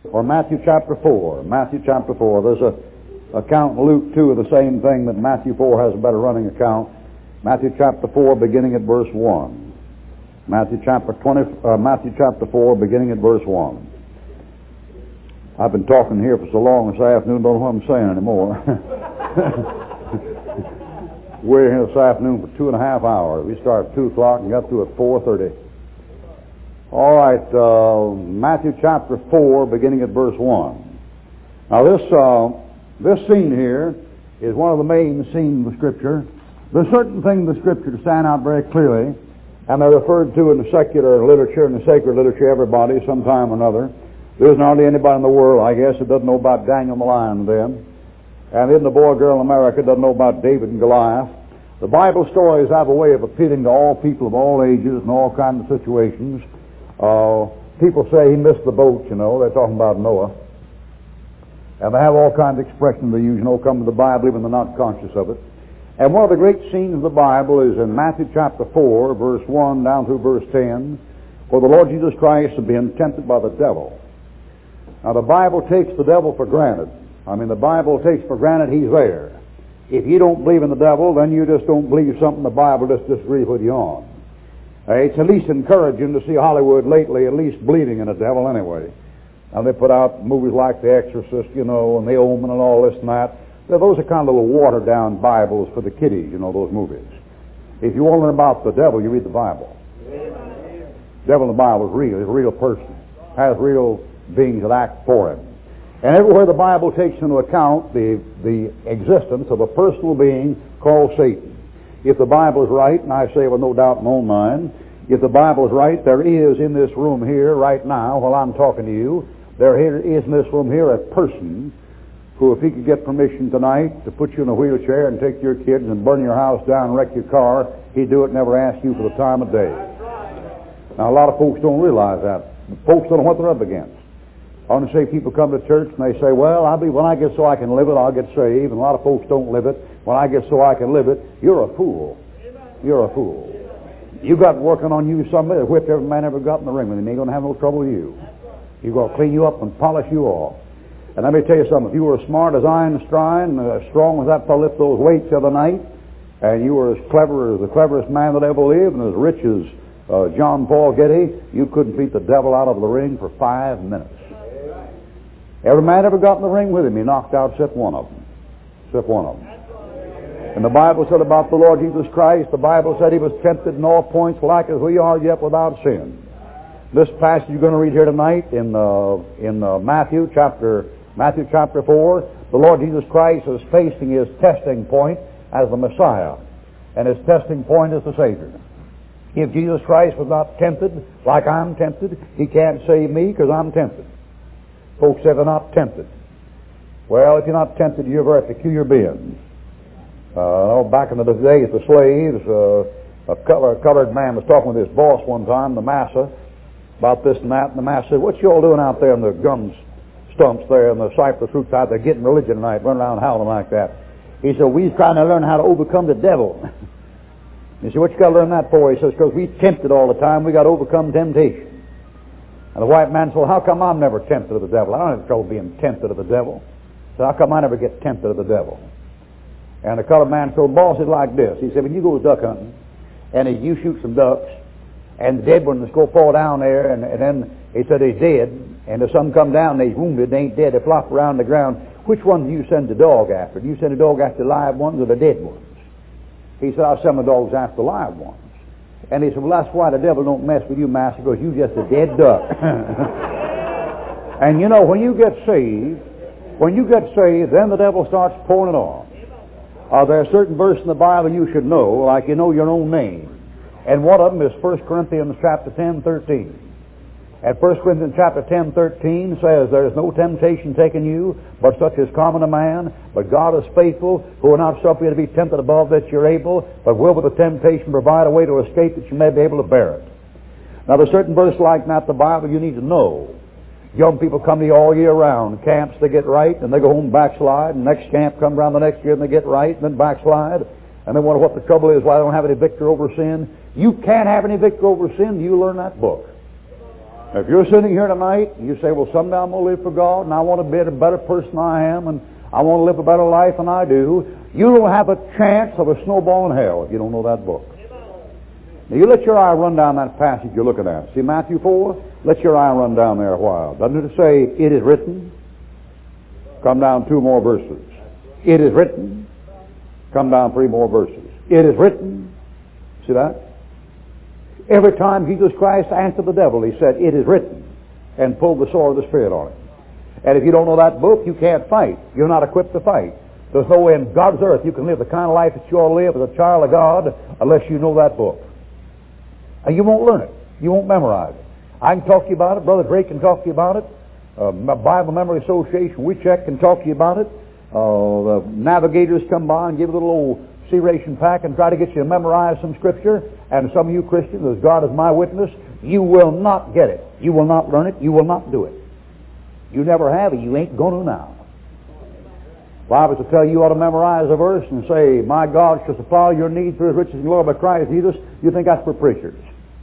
or Matthew chapter 4. Matthew chapter 4. There's a account in Luke 2 of the same thing, but Matthew 4 has a better running account. Matthew chapter 4, beginning at verse 1. Matthew chapter 4, beginning at verse 1. I've been talking here for so long this afternoon, don't know what I'm saying anymore. We're here this afternoon for 2.5 hours. We started at 2 o'clock and got through at 4:30. All right, Matthew chapter 4, beginning at verse 1. Now this scene here is one of the main scenes of the Scripture. There's certain things in the Scripture that stand out very clearly, and they're referred to in the secular literature and the sacred literature, everybody, sometime or another. There isn't hardly anybody in the world, I guess, that doesn't know about Daniel the lion then. And isn't a boy or girl in America doesn't know about David and Goliath. The Bible stories have a way of appealing to all people of all ages and all kinds of situations. People say he missed the boat, you know. They're talking about Noah. And they have all kinds of expressions they use, you know, come to the Bible even they're not conscious of it. And one of the great scenes of the Bible is in Matthew chapter 4, verse 1 down through verse 10, where the Lord Jesus Christ had been tempted by the devil. Now, the Bible takes the devil for granted. I mean, the Bible takes for granted he's there. If you don't believe in the devil, then you just don't believe something the Bible just disagrees with you on. It's at least encouraging to see Hollywood lately at least believing in the devil anyway. Now, they put out movies like The Exorcist, you know, and The Omen and all this and that. Those are kind of little watered-down Bibles for the kiddies, you know, those movies. If you want to learn about the devil, you read the Bible. The devil in the Bible is real. He's a real person. Has real beings that act for him. And everywhere the Bible takes into account the existence of a personal being called Satan. If the Bible is right, and I say with no doubt in my own mind, if the Bible is right, there is in this room here right now, while I'm talking to you, there is in this room here a person who, if he could get permission tonight to put you in a wheelchair and take your kids and burn your house down and wreck your car, he'd do it, never ask you for the time of day. Now, a lot of folks don't realize that. Folks don't know what they're up against. I want to say people come to church and they say, well, when I get so I can live it, I'll get saved. And a lot of folks don't live it. When I get so I can live it, you're a fool. You're a fool. You got working on you somebody that whipped every man ever got in the ring with him. He ain't going to have no trouble with you. He's going to clean you up and polish you off. And let me tell you something. If you were as smart as Einstein, as strong as that fellow lifted those weights the other night, and you were as clever as the cleverest man that ever lived, and as rich as John Paul Getty, you couldn't beat the devil out of the ring for 5 minutes. Every man ever got in the ring with him, he knocked out except one of them. Except one of them. And the Bible said about the Lord Jesus Christ, the Bible said he was tempted in all points like as we are, yet without sin. This passage you're going to read here tonight in Matthew chapter 4, the Lord Jesus Christ is facing his testing point as the Messiah. And his testing point is the Savior. If Jesus Christ was not tempted like I'm tempted, he can't save me because I'm tempted. Folks say they're not tempted. Well, if you're not tempted, you're a very peculiar being. Back in the days, the slaves, a colored man was talking with his boss one time, the massa, about this and that, and the massa said, what you all doing out there in the gum stumps there and the cypress roots out there getting religion tonight, running around howling like that? He said, we're trying to learn how to overcome the devil. He said, what you got to learn that for? He says, because we tempted all the time, we got to overcome temptation. And the white man said, well, how come I'm never tempted of the devil? I don't have trouble being tempted of the devil. So how come I never get tempted of the devil? And the colored man told boss it like this. He said, when you go duck hunting, and you shoot some ducks, and the dead ones go fall down there, and then he said he's dead, and if some come down and he's wounded, they ain't dead, they flop around the ground, which one do you send the dog after? Do you send the dog after the live ones or the dead ones? He said, I'll send my dogs after the live ones. And he said, well, that's why the devil don't mess with you, master, because you just a dead duck. And you know, when you get saved, then the devil starts pouring it on. There are certain verses in the Bible you should know, like you know your own name. And one of them is 1 Corinthians chapter 10:13. And 1 Corinthians chapter 10:13 says, there is no temptation taken you, but such as common to man. But God is faithful, who will not suffer you to be tempted above that you're able, but will with the temptation provide a way to escape that you may be able to bear it. Now there's certain verses like that in the Bible you need to know. Young people come to you all year round. Camps, they get right, and they go home and backslide. And next camp come around the next year, and they get right, and then backslide. And they wonder what the trouble is, why they don't have any victory over sin. You can't have any victory over sin till you learn that book. If you're sitting here tonight and you say, well, someday I'm going to live for God and I want to be a better person than I am and I want to live a better life than I do, you don't have a chance of a snowball in hell if you don't know that book. Now, you let your eye run down that passage you're looking at. See Matthew 4? Let your eye run down there a while. Doesn't it say, it is written? Come down 2 more verses. It is written. Come down 3 more verses. It is written. See that? Every time Jesus Christ answered the devil, he said, it is written, and pulled the sword of the Spirit on it. And if you don't know that book, you can't fight. You're not equipped to fight. There's no way in God's earth you can live the kind of life that you ought to live as a child of God unless you know that book. And you won't learn it. You won't memorize it. I can talk to you about it. Brother Drake can talk to you about it. Bible Memory Association, we check, can talk to you about it. The navigators come by and give a little old C-ration pack and try to get you to memorize some Scripture. And some of you Christians, as God is my witness, you will not get it. You will not learn it. You will not do it. You never have it. You ain't going to now. If I was to tell you ought to memorize a verse and say, my God shall supply your needs through His riches and glory by Christ Jesus, you think that's for preachers.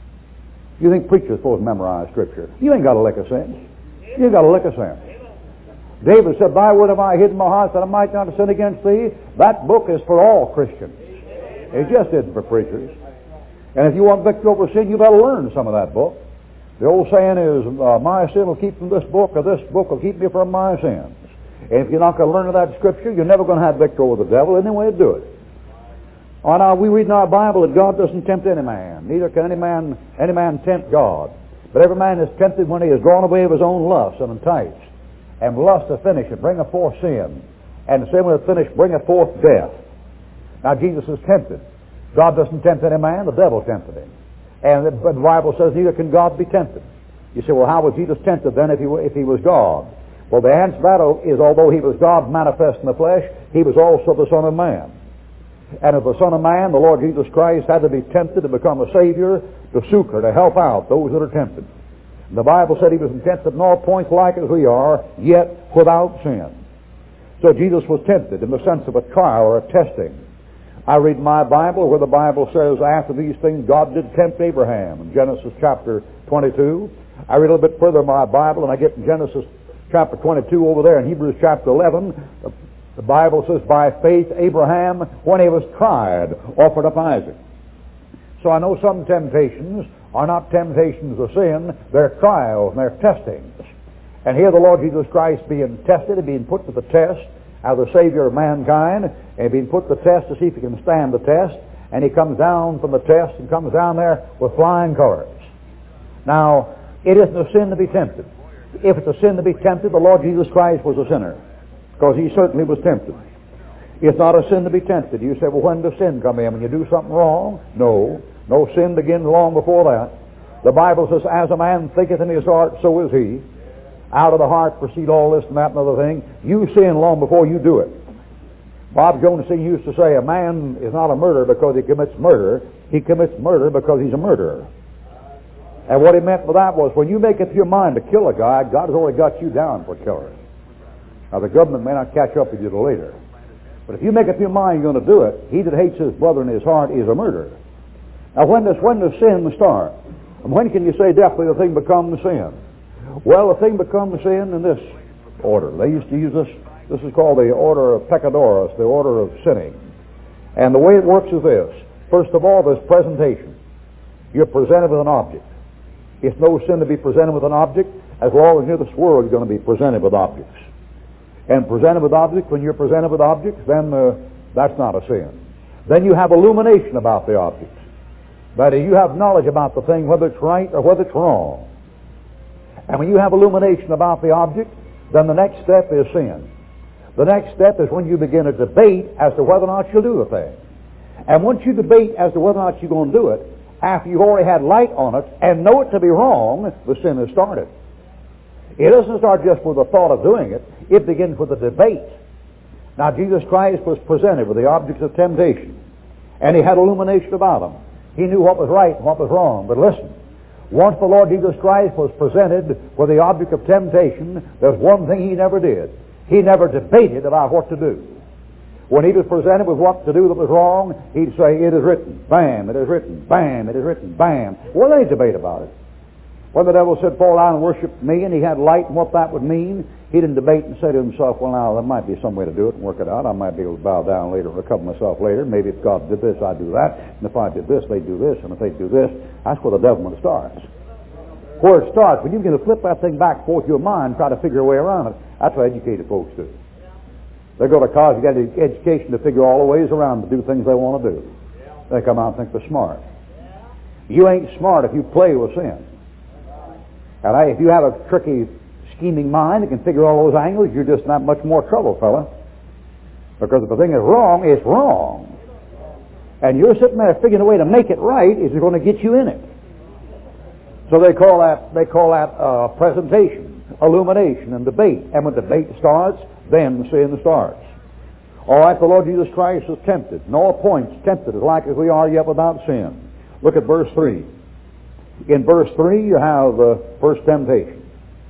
You think preachers are supposed to memorize Scripture. You ain't got a lick of sense. You ain't got a lick of sense. David said, thy word have I hid in my heart that I might not sin against thee. That book is for all Christians. It just isn't for preachers. And if you want victory over sin, you better learn some of that book. The old saying is, my sin will keep from this book, or this book will keep me from my sins. And if you're not going to learn that Scripture, you're never going to have victory over the devil. Any way to do it. Oh, now, we read in our Bible that God doesn't tempt any man. Neither can any man tempt God. But every man is tempted when he is drawn away of his own lust and enticed. And lust to finish it, bringeth forth sin. And sin when it's finished, bringeth forth death. Now, Jesus is tempted. God doesn't tempt any man, the devil tempted him. And the Bible says, neither can God be tempted. You say, well, how was Jesus tempted then if he was God? Well, the answer to that is, although he was God manifest in the flesh, he was also the Son of Man. And as the Son of Man, the Lord Jesus Christ had to be tempted to become a Savior, to succor, to help out those that are tempted. And the Bible said he was tempted in all points like as we are, yet without sin. So Jesus was tempted in the sense of a trial or a testing. I read my Bible where the Bible says, after these things God did tempt Abraham in Genesis chapter 22. I read a little bit further in my Bible and I get in Genesis chapter 22 over there in Hebrews chapter 11. The Bible says, by faith Abraham, when he was tried, offered up Isaac. So I know some temptations are not temptations of sin, they're trials and they're testings. And here the Lord Jesus Christ being tested and being put to the test as the Savior of mankind, and being put to the test to see if he can stand the test, and he comes down from the test and comes down there with flying colors. Now, it isn't a sin to be tempted. If it's a sin to be tempted, the Lord Jesus Christ was a sinner, because he certainly was tempted. It's not a sin to be tempted. You say, well, when does sin come in? When you do something wrong? No. No, sin begins long before that. The Bible says, as a man thinketh in his heart, so is he. Out of the heart proceed all this and that and other thing. You sin long before you do it. Bob Jones used to say, a man is not a murderer because he commits murder. He commits murder because he's a murderer. And what he meant by that was, when you make up your mind to kill a guy, God has already got you down for killer. Now, the government may not catch up with you till later. But if you make up your mind you're going to do it, he that hates his brother in his heart is a murderer. Now, when does sin start? And when can you say definitely the thing becomes sin? Well, the thing becomes sin in this order. They used to use this. This is called the order of peccadoris, the order of sinning. And the way it works is this. First of all, there's presentation. You're presented with an object. It's no sin to be presented with an object as long as in this world you're going to be presented with objects. And presented with objects, when you're presented with objects, then that's not a sin. Then you have illumination about the objects. That is, you have knowledge about the thing, whether it's right or whether it's wrong. And when you have illumination about the object, then the next step is sin. The next step is when you begin a debate as to whether or not you'll do the thing. And once you debate as to whether or not you're going to do it, after you've already had light on it and know it to be wrong, the sin has started. It doesn't start just with the thought of doing it. It begins with a debate. Now, Jesus Christ was presented with the objects of temptation, and he had illumination about them. He knew what was right and what was wrong. But listen, once the Lord Jesus Christ was presented with the object of temptation, there's one thing he never did. He never debated about what to do. When he was presented with what to do that was wrong, he'd say, it is written, bam, it is written, bam, it is written, bam. Well, they debate about it. When the devil said, fall down and worship me, and he had light and what that would mean, he didn't debate and say to himself, well, now, there might be some way to do it and work it out. I might be able to bow down later and recover myself later. Maybe if God did this, I'd do that. And if I did this, they'd do this. And if they do this, that's where the devilment starts. Where it starts, when you begin to flip that thing back and forth your mind, try to figure a way around it. That's what educated folks do. They go to college to get an education to figure all the ways around to do things they want to do. They come out and think they're smart. You ain't smart if you play with sin. And if you have a tricky, scheming mind that can figure all those angles, you're just not much more trouble, fella. Because if the thing is wrong, it's wrong. And you're sitting there figuring a way to make it right is going to get you in it. So they call that presentation, illumination, and debate. And when debate starts, then sin starts. All right, the Lord Jesus Christ is tempted. In all points, tempted as like as we are, yet without sin. Look at verse 3. In verse 3, you have the first temptation.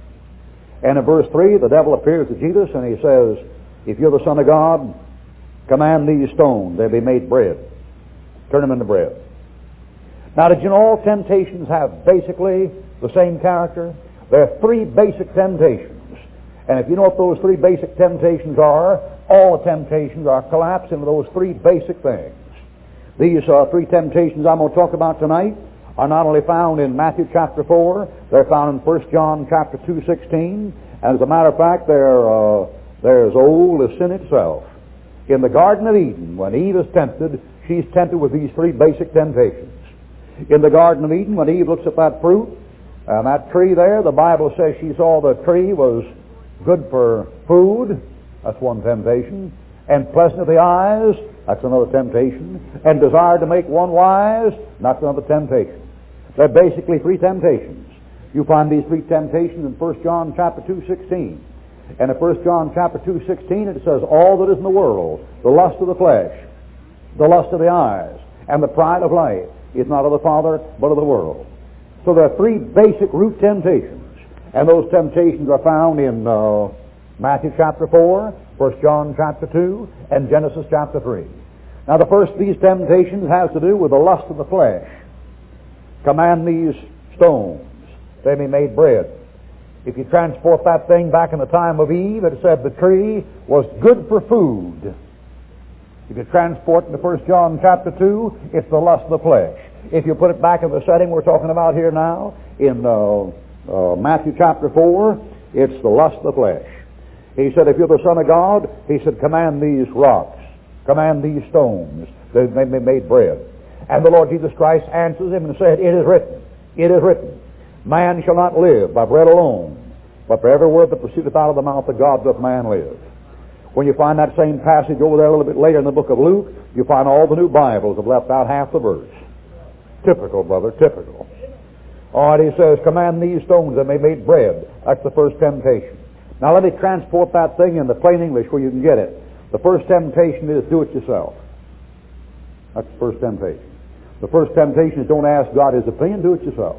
And in verse 3, the devil appears to Jesus and he says, if you're the Son of God, command these stones, they'll be made bread. Turn them into bread. Now, did you know all temptations have basically the same character? There are three basic temptations. And if you know what those three basic temptations are, all the temptations are collapsed into those three basic things. These three temptations I'm going to talk about tonight are not only found in Matthew chapter 4, they're found in 1 John chapter 2:16, and as a matter of fact, they're as old as sin itself. In the Garden of Eden, when Eve is tempted, she's tempted with these three basic temptations. In the Garden of Eden, when Eve looks at that fruit, and that tree there, the Bible says she saw the tree was good for food, that's one temptation, and pleasant to the eyes, that's another temptation, and desired to make one wise, that's another temptation. They're basically three temptations. You find these three temptations in 1 John chapter 2:16. And in 1 John chapter 2:16 it says, all that is in the world, the lust of the flesh, the lust of the eyes, and the pride of life, is not of the Father, but of the world. So there are three basic root temptations. And those temptations are found in Matthew chapter 4, 1 John chapter 2, and Genesis chapter 3. Now the first of these temptations has to do with the lust of the flesh. Command these stones, they be made bread. If you transport that thing back in the time of Eve, it said the tree was good for food. If you transport it to 1 John chapter 2, it's the lust of the flesh. If you put it back in the setting we're talking about here now, in Matthew chapter 4, it's the lust of the flesh. He said, if you're the Son of God, he said, command these rocks, command these stones, that they may be made bread. And the Lord Jesus Christ answers him and said, it is written, man shall not live by bread alone, but for every word that proceedeth out of the mouth of God doth man live. When you find that same passage over there a little bit later in the book of Luke, you find all the new Bibles have left out half the verse. Typical, brother, typical. All right, he says, command these stones that may be made bread. That's the first temptation. Now let me transport that thing into plain English where you can get it. The first temptation is do it yourself. That's the first temptation. The first temptation is don't ask God his opinion, do it yourself.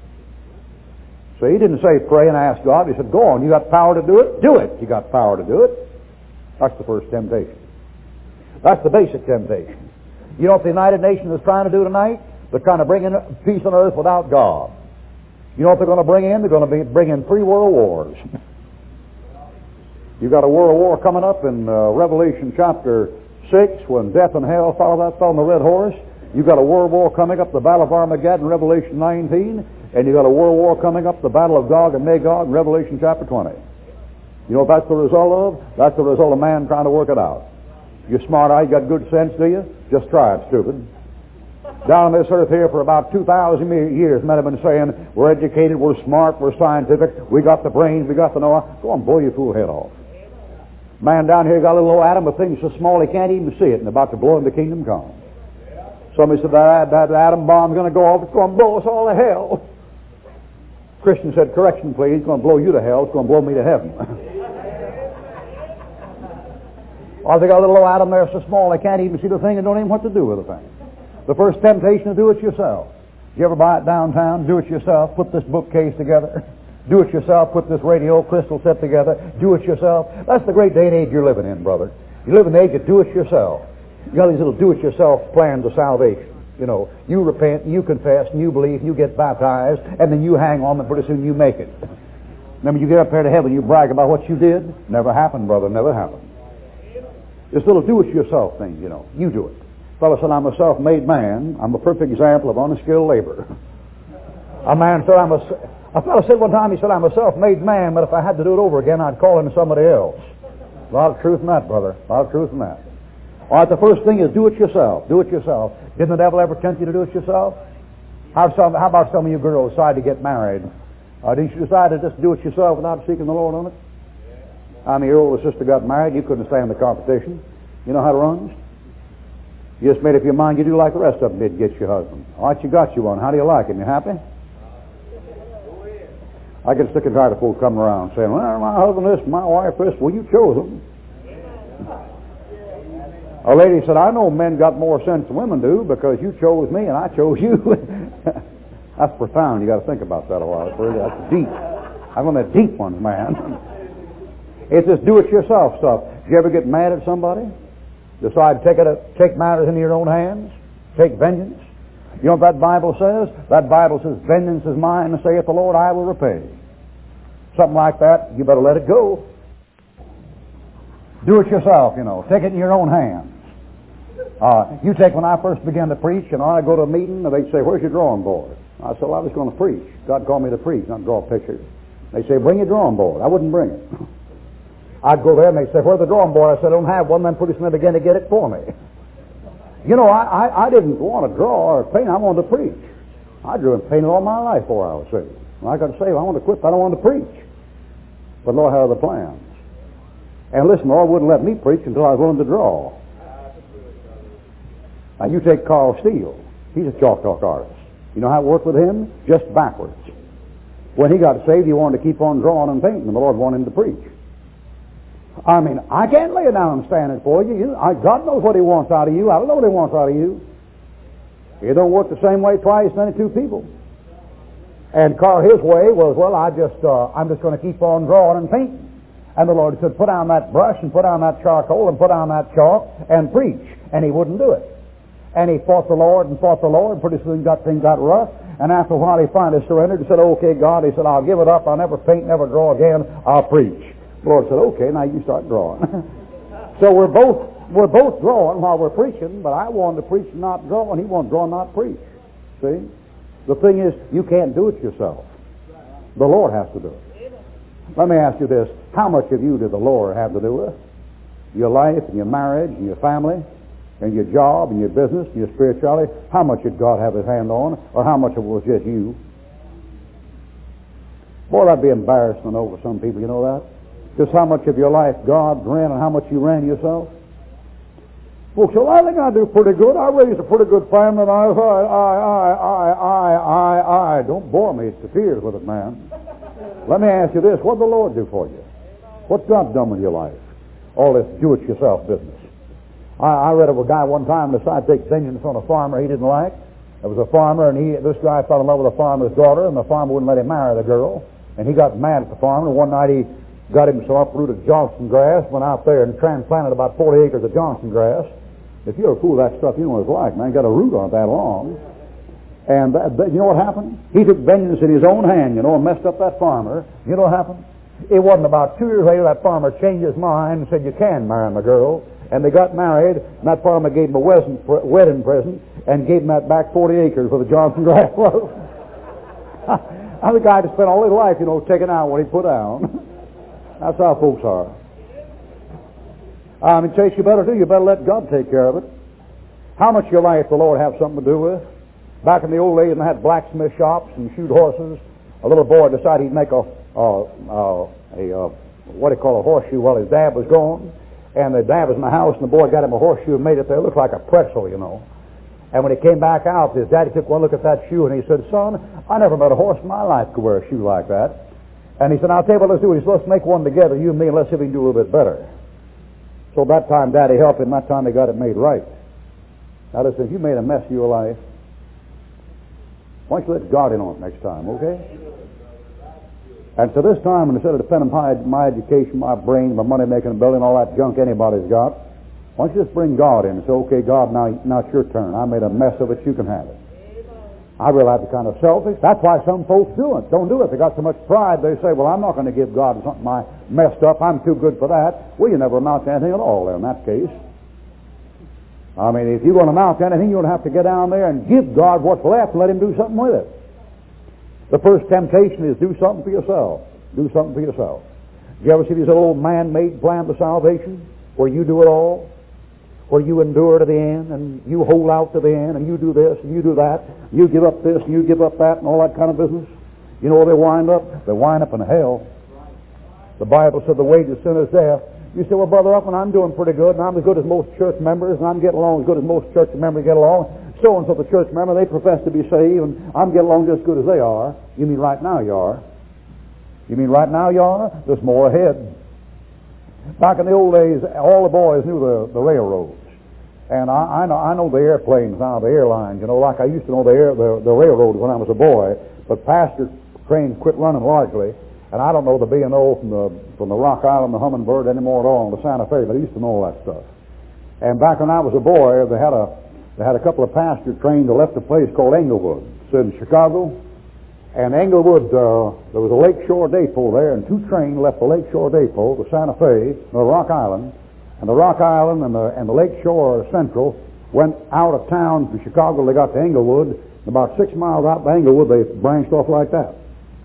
So he didn't say pray and ask God. He said, go on, you got power to do it? Do it. You got power to do it. That's the first temptation. That's the basic temptation. You know what the United Nations is trying to do tonight? They're trying to bring in peace on earth without God. You know what they're going to bring in? They're going to bring in 3 world wars. You've got a world war coming up in Revelation chapter 6 when death and hell follow that fellow on the red horse. You've got a world war coming up, the Battle of Armageddon, Revelation 19. And you've got a world war coming up, the Battle of Gog and Magog, in Revelation chapter 20. You know what that's the result of? That's the result of man trying to work it out. You're smart, you got good sense, do you? Just try it, stupid. Down on this earth here for about 2,000 years, men have been saying, we're educated, we're smart, we're scientific, we got the brains, we got the know. Go on, blow your fool head off. Man down here got a little old atom of things so small he can't even see it, and about to blow him the kingdom come. Somebody said that atom bomb's going to go off, it's going to blow us all to hell. Christian said, correction please, it's going to blow you to hell, it's going to blow me to heaven. Or they got a little old atom there so small they can't even see the thing and don't even know what to do with the thing. The first temptation is do it yourself. You ever buy it downtown? Do it yourself. Put this bookcase together. Do it yourself. Put this radio crystal set together. Do it yourself. That's the great day and age you're living in, brother. You live in the age of do it yourself. You got these little do it yourself plans of salvation. You know, you repent, you confess, and you believe, you get baptized, and then you hang on, and pretty soon you make it. Remember, you get up there to heaven, you brag about what you did. Never happened, brother, never happened. This little do-it-yourself thing, you know. You do it. Fellow said, I'm a self-made man. I'm a perfect example of unskilled labor. A fellow said one time, he said, I'm a self-made man, but if I had to do it over again, I'd call him somebody else. A lot of truth in that, brother. A lot of truth in that. All right, the first thing is do it yourself. Do it yourself. Didn't the devil ever tempt you to do it yourself? How about some of you girls decide to get married? Didn't you decide to just do it yourself without seeking the Lord on it? I mean, your older sister got married. You couldn't stand the competition. You know how it runs? You just made up your mind you do like the rest of them did get your husband. All right, you got you one. How do you like him? You happy? I get sick and tired of folks coming around saying, well, my husband this, my wife this. Well, you chose them. A lady said, I know men got more sense than women do because you chose me and I chose you. That's profound. You got to think about that a while. That's deep. I'm on the deep ones, man. It's this do-it-yourself stuff. Did you ever get mad at somebody? Decide to take matters into your own hands? Take vengeance? You know what that Bible says? That Bible says, vengeance is mine, saith the Lord, I will repay. Something like that, you better let it go. Do it yourself, you know. Take it in your own hands. You take, when I first began to preach, and I go to a meeting, and they'd say, where's your drawing board? I said, well, I was going to preach. God called me to preach, not draw pictures. They say, bring your drawing board. I wouldn't bring it. I'd go there, and they'd say, where's the drawing board? I said, I don't have one. Then pretty soon they began to get it for me. You know, I didn't want to draw or paint. I wanted to preach. I drew and painted all my life before I was saved. When I got saved, I wanted to quit, but I don't want to preach. But Lord had other plans. And listen, Lord wouldn't let me preach until I was willing to draw. Now, you take Carl Steele. He's a chalk talk artist. You know how it worked with him? Just backwards. When he got saved, he wanted to keep on drawing and painting, and the Lord wanted him to preach. I mean, I can't lay it down and stand it for you. God knows what He wants out of you. I don't know what He wants out of you. It don't work the same way twice as any two people. And Carl, his way was, well, I'm just going to keep on drawing and painting. And the Lord said, put down that brush and put down that charcoal and put down that chalk and preach. And he wouldn't do it. And he fought the Lord and fought the Lord. Pretty soon things got rough. And after a while he finally surrendered and said, okay, God, he said, I'll give it up. I'll never paint, never draw again. I'll preach. The Lord said, okay, now you start drawing. So we're both drawing while we're preaching, but I wanted to preach and not draw, and he wanted to draw and not preach. See? The thing is, you can't do it yourself. The Lord has to do it. Let me ask you this. How much of you did the Lord have to do with? Your life and your marriage and your family and your job and your business and your spirituality. How much did God have His hand on? Or how much of it was just you? Boy, that'd be embarrassment over some people, you know that? Just how much of your life God ran and how much you ran yourself. Folks, well, I think I do pretty good. I raised a pretty good family. I. Don't bore me to tears with it, man. Let me ask you this. What did the Lord do for you? What's God done with your life? All this do-it-yourself business. I read of a guy one time decided to take vengeance on a farmer he didn't like. There was a farmer, and this guy fell in love with the farmer's daughter, and the farmer wouldn't let him marry the girl. And he got mad at the farmer, and one night he got him some uprooted Johnson grass, went out there and transplanted about 40 acres of Johnson grass. If you're a fool of that stuff, you know what it's like, man. Got a root on it that long. And you know what happened? He took vengeance in his own hand, and messed up that farmer. You know what happened? It wasn't about 2 years later that farmer changed his mind and said, you can marry my girl. And they got married, and that farmer gave him a wedding present and gave him that back 40 acres where the Johnson grass was. The guy that spent all his life, taking out what he put down. That's how folks are. In case you better let God take care of it. How much of your life the Lord have something to do with? Back in the old days, when they had blacksmith shops and shoot horses, a little boy decided he'd make a horseshoe while his dad was gone. And the dad was in the house, and the boy got him a horseshoe and made it there. It looked like a pretzel, And when he came back out, his daddy took one look at that shoe, and he said, son, I never met a horse in my life could wear a shoe like that. And he said, I'll tell you what, let's do. He said, let's make one together, you and me, and let's see if we can do a little bit better. So that time, Daddy helped him. That time, they got it made right. Now listen, if you made a mess of your life, why don't you let God in on it next time, okay? And so this time, instead of depending on my education, my brain, my money-making ability, and all that junk anybody's got, Why don't you just bring God in and say, okay, God, now it's your turn. I made a mess of it. You can have it. I realize it's kind of selfish. That's why some folks don't do it. They got so much pride, they say, well, I'm not going to give God something I messed up. I'm too good for that. Well, you never amount to anything at all in that case. I mean, if you're going to amount to anything, you're going to have to get down there and give God what's left and let Him do something with it. The first temptation is do something for yourself. Do something for yourself. You ever see these old man-made plans of salvation where you do it all? Where you endure to the end and you hold out to the end and you do this and you do that. You give up this and you give up that and all that kind of business. You know where they wind up? They wind up in hell. The Bible said the wages of sin is death. You say, well, Brother Upman, I'm doing pretty good and I'm as good as most church members and I'm getting along as good as most church members get along. So-and-so the church member, they profess to be saved and I'm getting along just as good as they are. You mean right now you are? You mean right now you are? There's more ahead. Back in the old days, all the boys knew the railroads. And I know the airplanes now, the airlines, you know, like I used to know the railroads when I was a boy. But passenger trains quit running largely. And I don't know the B&O from the Rock Island, the Hummingbird anymore at all, and the Santa Fe, but I used to know all that stuff. And back when I was a boy, they had a couple of passenger trains that left a place called Englewood. It's in Chicago. And Englewood, there was a Lakeshore Depot there, and two trains left the Lakeshore Depot, the Santa Fe, and the Rock Island. And the Rock Island and the Lakeshore Central went out of town to Chicago. They got to Englewood. And about 6 miles out to Englewood, they branched off like that.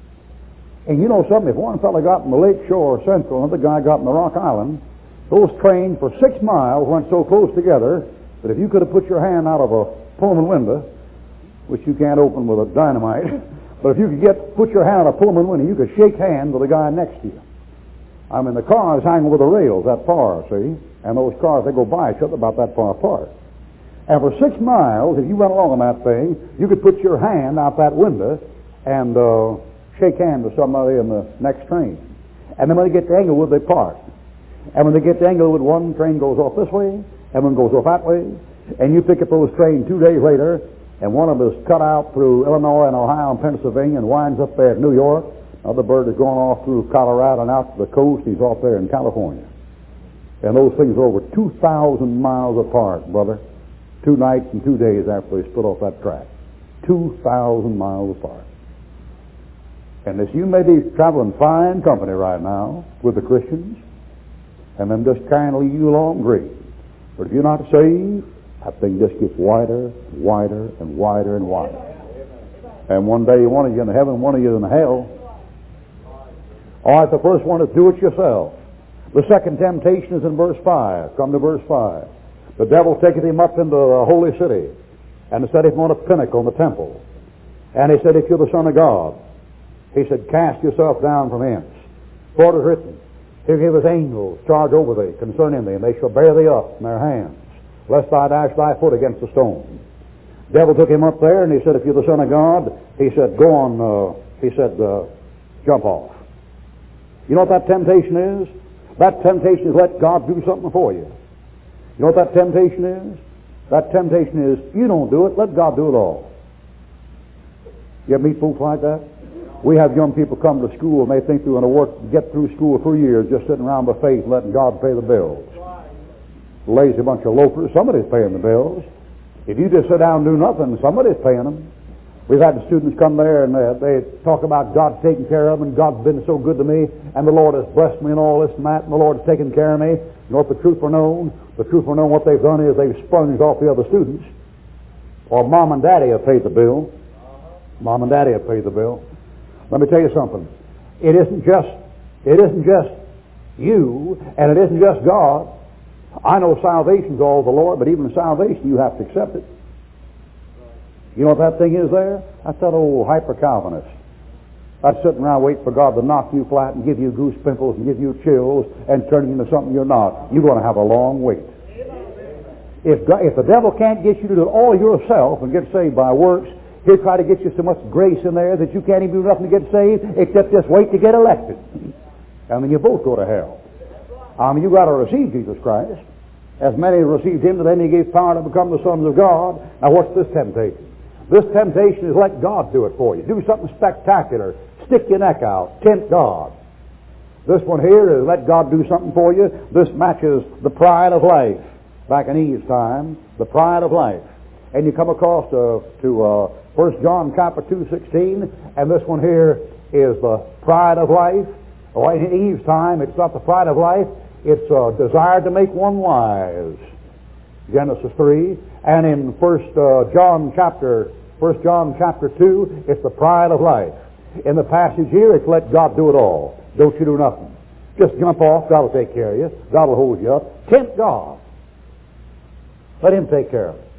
And you know something, if one fellow got in the Lakeshore Central and another guy got in the Rock Island, those trains for 6 miles went so close together that if you could have put your hand out of a Pullman window, which you can't open with a dynamite, but if you could put your hand out of a Pullman window, you could shake hands with the guy next to you. I mean, the cars hang over the rails that far, see? And those cars, they go by each other about that far apart. And for 6 miles, if you went along on that thing, you could put your hand out that window and shake hands with somebody in the next train. And then when they get to Englewood, they part. And when they get to Englewood, one train goes off this way, and one goes off that way. And you pick up those trains 2 days later, and one of them is cut out through Illinois and Ohio and Pennsylvania and winds up there at New York. Another bird is going off through Colorado and out to the coast. He's off there in California. And those things are over 2,000 miles apart, brother. 2 nights and 2 days after they split off that track. 2,000 miles apart. And this, you may be traveling fine company right now with the Christians, and them just kind of lead you along great. But if you're not saved, that thing just gets wider, wider, and wider and wider. And one day one of you in heaven, one of you in hell. All right, the first one is do it yourself. The second temptation is in verse 5. Come to verse 5. The devil taketh him up into the holy city, and set him on a pinnacle in the temple. And he said, if you're the Son of God, he said, cast yourself down from hence. For it is written, he'll give his angels charge over thee concerning thee, and they shall bear thee up in their hands, lest thou dash thy foot against a stone. The devil took him up there, and he said, if you're the Son of God, he said, go on, jump off. You know what that temptation is? That temptation is let God do something for you. You know what that temptation is? That temptation is, you don't do it, let God do it all. You ever meet folks like that? We have young people come to school and they think they're going to get through school for years just sitting around by faith letting God pay the bills. Lazy bunch of loafers. Somebody's paying the bills. If you just sit down and do nothing, somebody's paying them. We've had the students come there and they talk about God taking care of them and God's been so good to me and the Lord has blessed me and all this and that and the Lord has taken care of me. You know what the truth for known? The truth for known what they've done is they've sponged off the other students. Or mom and daddy have paid the bill. Mom and daddy have paid the bill. Let me tell you something. It isn't just you, and it isn't just God. I know salvation's all the Lord, but even salvation you have to accept it. You know what that thing is there? That's that old hyper-Calvinist. That's sitting around waiting for God to knock you flat and give you goose pimples and give you chills and turn you into something you're not. You're going to have a long wait. If the devil can't get you to do it all yourself and get saved by works, he'll try to get you so much grace in there that you can't even do nothing to get saved except just wait to get elected. And then you both go to hell. You've got to receive Jesus Christ. As many received him, to them he gave power to become the sons of God. Now what's this temptation? This temptation is let God do it for you. Do something spectacular. Stick your neck out. Tempt God. This one here is let God do something for you. This matches the pride of life. back in Eve's time, the pride of life. And you come across to 1 John chapter 2:16, and this one here is the pride of life. Oh, in Eve's time, it's not the pride of life, it's a desire to make one wise. Genesis 3. And in 1 John chapter 2, it's the pride of life. In the passage here, it's let God do it all. Don't you do nothing. Just jump off, God will take care of you. God will hold you up. Tempt God. Let Him take care of it.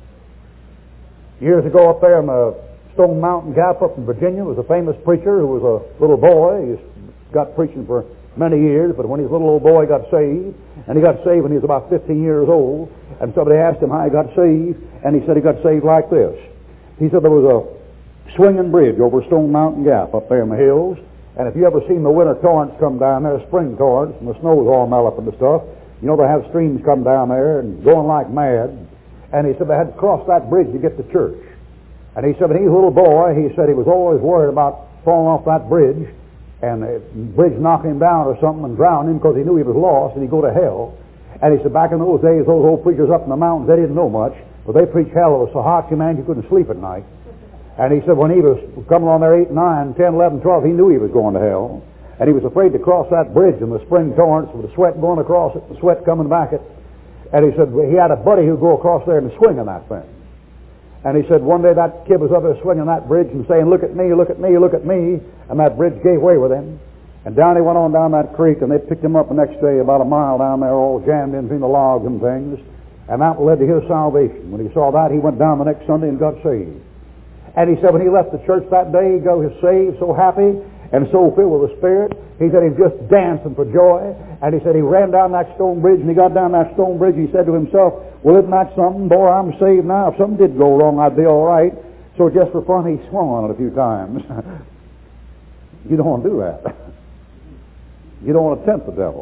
Years ago up there in the Stone Mountain Gap up in Virginia was a famous preacher who was a little boy. He's got preaching for many years, but when his little old boy got saved, and he got saved when he was about 15 years old, and somebody asked him how he got saved, and he said he got saved like this. He said there was a swinging bridge over Stone Mountain Gap up there in the hills, and if you ever seen the winter torrents come down there, spring torrents, and the snow's all melt up and stuff, you know they have streams come down there and going like mad. And he said they had to cross that bridge to get to church. And he said when he was a little boy, he said he was always worried about falling off that bridge and the bridge knocking him down or something and drowning him because he knew he was lost and he'd go to hell. And he said back in those days, those old preachers up in the mountains, they didn't know much, but they preached hell. It was so hot, man, you couldn't sleep at night. And he said when he was coming on there 8, 9, 10, 11, 12, he knew he was going to hell. And he was afraid to cross that bridge in the spring torrents with the sweat going across it, the sweat coming back it. And he said he had a buddy who'd go across there and swing on that thing. And he said one day that kid was up there swinging that bridge and saying, look at me, look at me, look at me. And that bridge gave way with him. And down he went on down that creek, and they picked him up the next day about a mile down there, all jammed in between the logs and things. And that led to his salvation. When he saw that, he went down the next Sunday and got saved. And he said when he left the church that day, he got saved, so happy and so filled with the Spirit. He said he was just dancing for joy. And he said he ran down that stone bridge, and he got down that stone bridge. He said to himself, well, isn't that something? Boy, I'm saved now. If something did go wrong, I'd be all right. So just for fun, he swung on it a few times. You don't want to do that. You don't want to tempt the devil.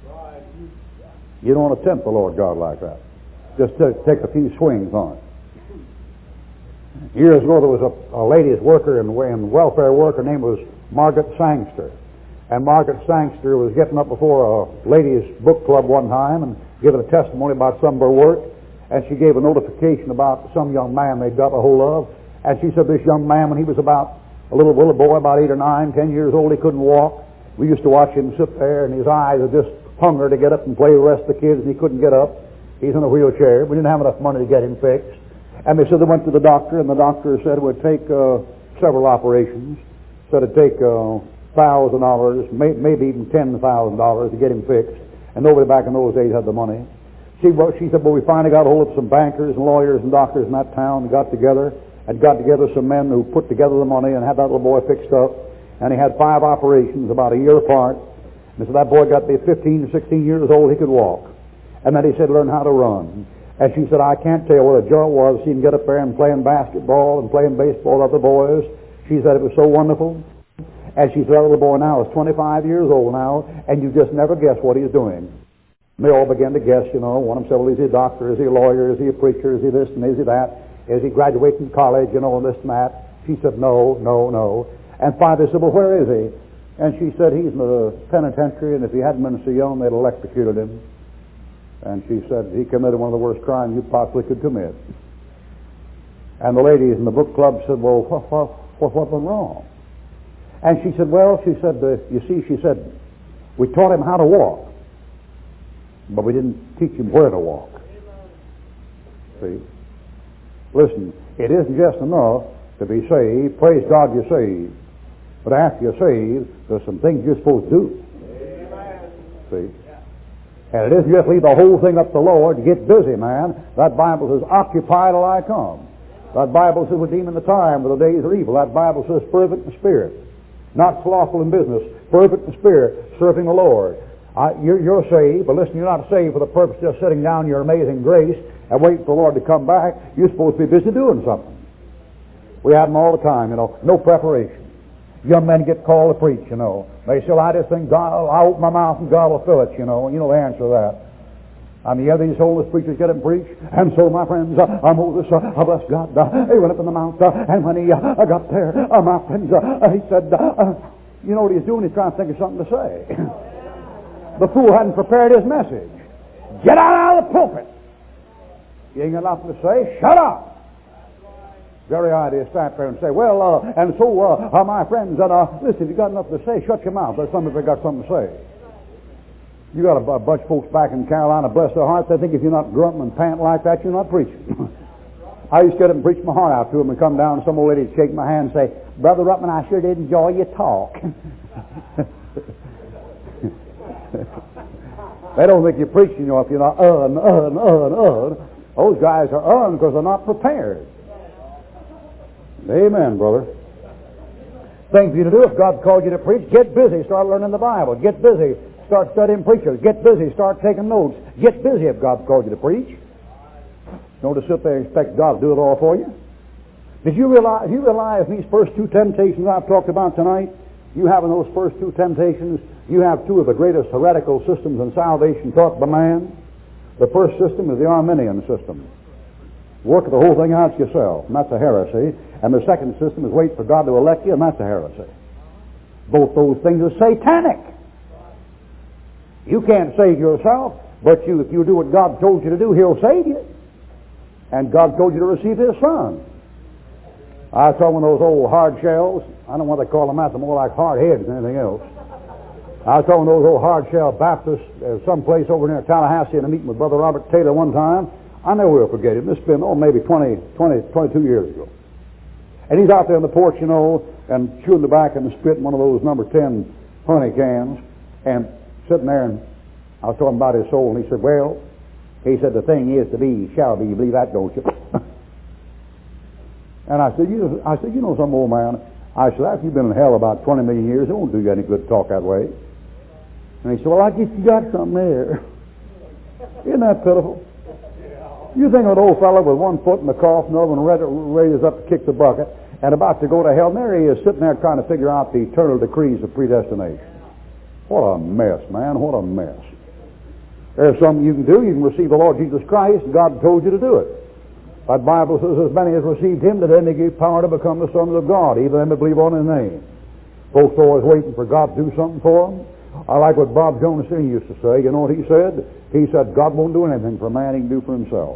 You don't want to tempt the Lord God like that. Just take a few swings on it. Years ago, there was a ladies' worker in welfare work. Her name was Margaret Sangster. And Margaret Sangster was getting up before a ladies' book club one time and giving a testimony about some of her work. And she gave a notification about some young man they'd got a hold of. And she said this young man, when he was about a little boy, about 8 or 9, 10 years old, he couldn't walk. We used to watch him sit there, and his eyes were just hunger to get up and play with the rest of the kids, and he couldn't get up. He's in a wheelchair. We didn't have enough money to get him fixed. And they said they went to the doctor, and the doctor said it would take several operations. Said it'd take $1,000, maybe even $10,000 to get him fixed. And nobody back in those days had the money. She said, well, we finally got a hold of some bankers and lawyers and doctors in that town and got together some men who put together the money and had that little boy fixed up. And he had 5 operations about a year apart. And so that boy got to be 15 or 16 years old, he could walk. And then he said, learn how to run. And she said, I can't tell you what a joy it was seeing him get up there and playing basketball and playing baseball with other boys. She said it was so wonderful. And she said, that little boy now is 25 years old now, and you just never guess what he's doing. And they all began to guess, you know. One of them said, well, is he a doctor? Is he a lawyer? Is he a preacher? Is he this and is he that? Is he graduating college, you know, and this and that? She said, no. And finally they said, well, where is he? And she said, he's in the penitentiary, and if he hadn't been so young, they'd electrocuted him. And she said, he committed one of the worst crimes you possibly could commit. And the ladies in the book club said, well, what went wrong? And she said, you see, she said, we taught him how to walk, but we didn't teach him where to walk. See? Listen, it isn't just enough to be saved. Praise God you're saved. But after you're saved, there's some things you're supposed to do. See? And it isn't just leave the whole thing up to the Lord. Get busy, man. That Bible says, occupy till I come. That Bible says, redeeming the time, for the days are evil. That Bible says, fervent in spirit. Not slothful in business. Fervent in spirit, serving the Lord. You're saved, but listen, you're not saved for the purpose of just sitting down your amazing grace and waiting for the Lord to come back. You're supposed to be busy doing something. We have them all the time, you know. No preparation. Young men get called to preach, you know. They say, I just think I'll open my mouth and God will fill it, you know. You know the answer to that. And the other these homeless preachers get up and preach. And so, my friends, Moses, bless God, he went up in the mount, and when he got there, my friends, he said, you know what he's doing? He's trying to think of something to say. The fool hadn't prepared his message. Get out of the pulpit. You ain't got nothing to say? Shut up! Very idea, stand there and say, well, and so are my friends, and listen, if you got nothing to say, shut your mouth. There's somebody that got something to say. You got a bunch of folks back in Carolina, bless their hearts, they think if you're not grunting and panting like that, you're not preaching. I used to get up and preach my heart out to them and come down and some old lady would shake my hand and say, Brother Ruttman, I sure did enjoy your talk. They don't think you're preaching, if you're not Those guys are because they're not prepared. Amen, brother. Thing for you to do, if God called you to preach, get busy, start learning the Bible. Get busy, start studying preachers. Get busy, start taking notes. Get busy if God called you to preach. Don't just sit there and expect God to do it all for you. Did you realize these first two temptations I've talked about tonight, you having those first two temptations, you have two of the greatest heretical systems in salvation taught by man? The first system is the Arminian system. Work the whole thing out yourself, and that's a heresy. And the second system is wait for God to elect you, and that's a heresy. Both those things are satanic. You can't save yourself, but if you do what God told you to do, He'll save you. And God told you to receive His Son. I saw one of those old hard shells. I don't know what they call them out. They're more like hard heads than anything else. I saw one of those old hard shell Baptists someplace over near Tallahassee in a meeting with Brother Robert Taylor one time. I never will forget it. This has been, maybe 22 years ago. And he's out there on the porch, and chewing tobacco and spitting one of those number 10 honey cans, and sitting there, and I was talking about his soul, and he said, well, he said, the thing is to be, shall be. You believe that, don't you? And I said, you know some old man, I said, after you've been in hell about 20 million years, it won't do you any good to talk that way. And he said, well, I guess you got something there. Isn't that pitiful? You think of an old fellow with one foot in the coffin, another one raises up to kick the bucket, and about to go to hell, and there he is sitting there trying to figure out the eternal decrees of predestination. What a mess, man, what a mess. There's something you can do. You can receive the Lord Jesus Christ. God told you to do it. That Bible says, as many as received Him, to them He gave power to become the sons of God, even them that believe on His name. Folks always waiting for God to do something for them. I like what Bob Jonas used to say. You know what he said? He said, God won't do anything for a man He can do for Himself.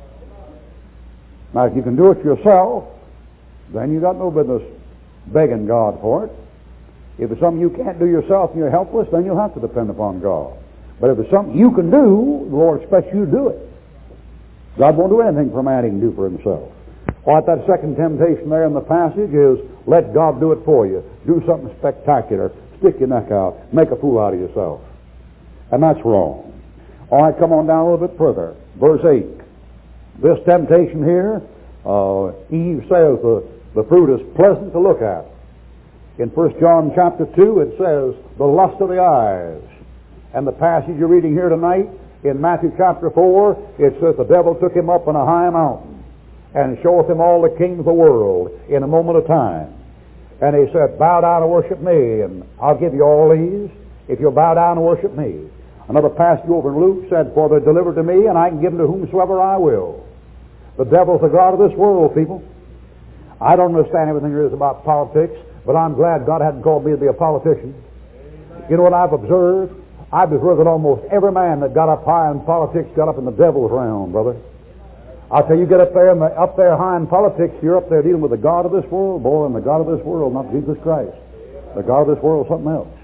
Now, if you can do it yourself, then you got no business begging God for it. If it's something you can't do yourself and you're helpless, then you'll have to depend upon God. But if it's something you can do, the Lord expects you to do it. God won't do anything for a man He can do for Himself. What that second temptation there in the passage is, let God do it for you. Do something spectacular. Stick your neck out. Make a fool out of yourself. And that's wrong. All right, come on down a little bit further. Verse 8. This temptation here, Eve says the fruit is pleasant to look at. In 1 John chapter 2, it says, the lust of the eyes. And the passage you're reading here tonight, in Matthew chapter 4, it says the devil took him up on a high mountain and showeth him all the kings of the world in a moment of time. And he said, bow down and worship me, and I'll give you all these if you'll bow down and worship me. Another passage over in Luke said, for they're delivered to me, and I can give them to whomsoever I will. The devil's the god of this world, people. I don't understand everything there is about politics, but I'm glad God hadn't called me to be a politician. You know what I've observed? I've observed that almost every man that got up high in politics got up in the devil's realm, brother. I'll tell you, get up there high in politics, you're up there dealing with the God of this world, boy, and the God of this world, not Jesus Christ. The God of this world is something else.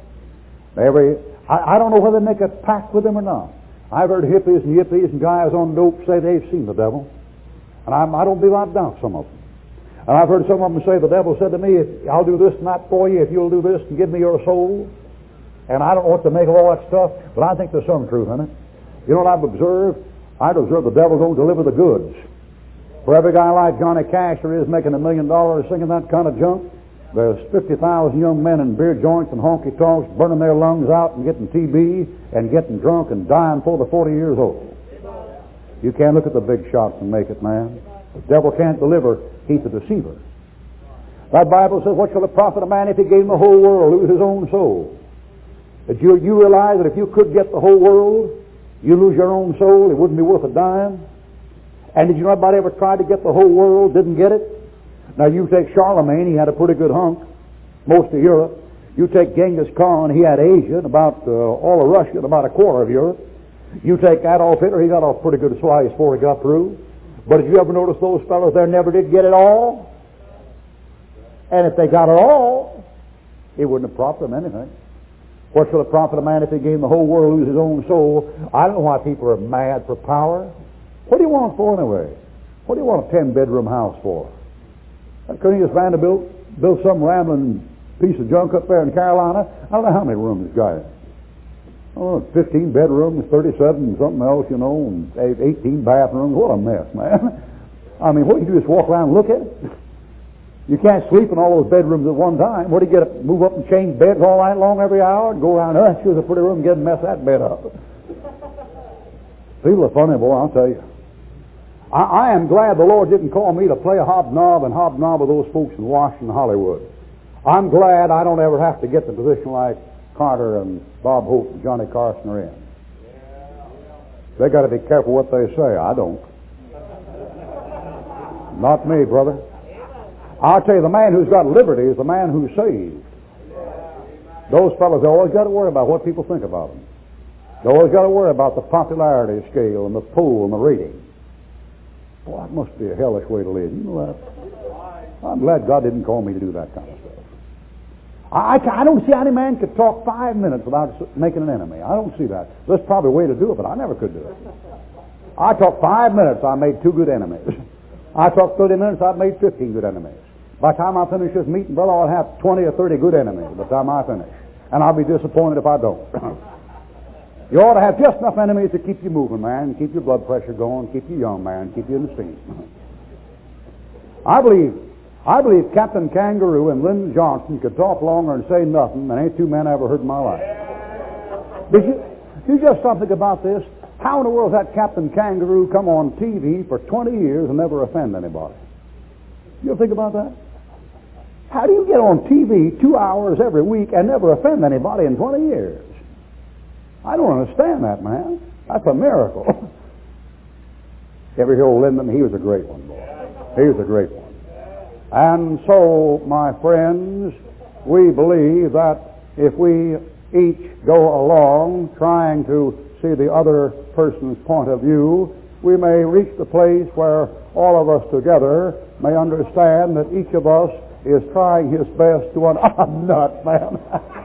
I don't know whether they make a pact with him or not. I've heard hippies and guys on dope say they've seen the devil. And I don't believe I doubt some of them. And I've heard some of them say, the devil said to me, I'll do this and that for you if you'll do this and give me your soul. And I don't know what to make of all that stuff, but I think there's some truth in it. You know what I've observed? I've observed the devil don't deliver the goods. For every guy like Johnny Cash there is making $1 million singing that kind of junk, there's 50,000 young men in beer joints and honky-tonks burning their lungs out and getting TB and getting drunk and dying before they're 40 years old. You can't look at the big shots and make it, man. The devil can't deliver. He's a deceiver. That Bible says, what shall it profit a man if he gave him the whole world, lose his own soul? Did you realize that if you could get the whole world, you lose your own soul, it wouldn't be worth a dime? And did you know anybody ever tried to get the whole world, didn't get it? Now you take Charlemagne, he had a pretty good hunk, most of Europe. You take Genghis Khan, he had Asia, and about all of Russia, and about a quarter of Europe. You take Adolf Hitler, he got off pretty good slice before he got through. But did you ever notice those fellows there never did get it all? And if they got it all, it wouldn't have profited them anything. What shall it profit a man if he gain the whole world, lose his own soul? I don't know why people are mad for power. What do you want it for anyway? What do you want a 10-bedroom house for? That Cornelius Vanderbilt built some rambling piece of junk up there in Carolina. I don't know how many rooms he's got. Oh, 15 bedrooms, 37 something else, you know, and 18 bathrooms. What a mess, man. I mean, what do you do, just walk around and look at it? You can't sleep in all those bedrooms at one time. What do you get up, move up and change beds all night long every hour and go around, here's a pretty room, get and mess that bed up. People are funny, boy, I'll tell you. I am glad the Lord didn't call me to play a hobnob with those folks in Washington, Hollywood. I'm glad I don't ever have to get the position like Carter and Bob Hope and Johnny Carson are in. They got to be careful what they say. I don't. Not me, brother. I'll tell you, the man who's got liberty is the man who's saved. Those fellows always got to worry about what people think about them. They always got to worry about the popularity scale and the poll and the rating. Boy, that must be a hellish way to live. You know that? I'm glad God didn't call me to do that kind of stuff. I don't see how any man could talk 5 minutes without making an enemy. I don't see that. There's probably a way to do it, but I never could do it. I talked 5 minutes, I made 2 good enemies. I talked 30 minutes, I've made 15 good enemies. By the time I finish this meeting, brother, I'll have 20 or 30 good enemies by the time I finish. And I'll be disappointed if I don't. You ought to have just enough enemies to keep you moving, man, keep your blood pressure going, keep you young, man, keep you in the steam. I believe Captain Kangaroo and Lyndon Johnson could talk longer and say nothing than any two men I ever heard in my life. Did you just stop and think about this? How in the world has that Captain Kangaroo come on TV for 20 years and never offend anybody? You ever think about that? How do you get on TV 2 hours every week and never offend anybody in 20 years? I don't understand that, man. That's a miracle. Ever hear old Lyndon? He was a great one, boy. He was a great one. And so, my friends, we believe that if we each go along trying to see the other person's point of view, we may reach the place where all of us together may understand that each of us is trying his best to I'm not, man.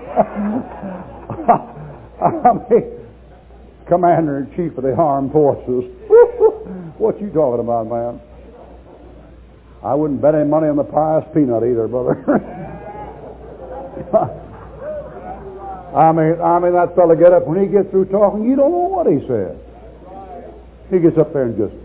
I mean, Commander-in-Chief of the Armed Forces. What you talking about, man? I wouldn't bet any money on the pious peanut either, brother. I mean, that fella get up, when he gets through talking, you don't know what he says. He gets up there and just,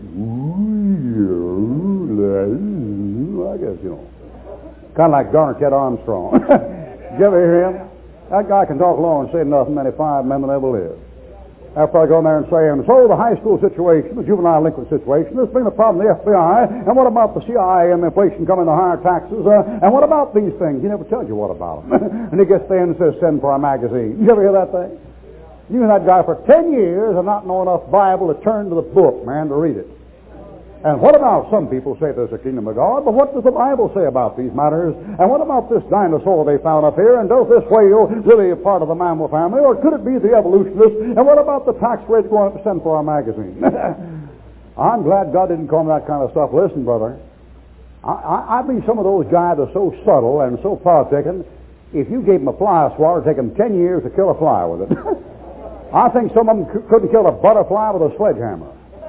I guess, you know. Kind of like Garnet Ted Armstrong. Did you ever hear him? That guy can talk long and say nothing many 5 men that ever lived. After I go in there and say, and so the high school situation, the juvenile delinquent situation, this being the problem of the FBI, and what about the CIA and the inflation coming to higher taxes, and what about these things? He never tells you what about them. And he gets there and says, send for a magazine. You ever hear that thing? You and that guy for 10 years and not know enough Bible to turn to the book, man, to read it. And what about, some people say there's a kingdom of God, but what does the Bible say about these matters? And what about this dinosaur they found up here? And does this whale really a part of the mammal family? Or could it be the evolutionists? And what about the tax rates going up to send for our magazine? I'm glad God didn't call me that kind of stuff. Listen, brother, I believe some of those guys are so subtle and so politicking, if you gave them a fly swatter, it'd take them 10 years to kill a fly with it. I think some of them couldn't kill a butterfly with a sledgehammer.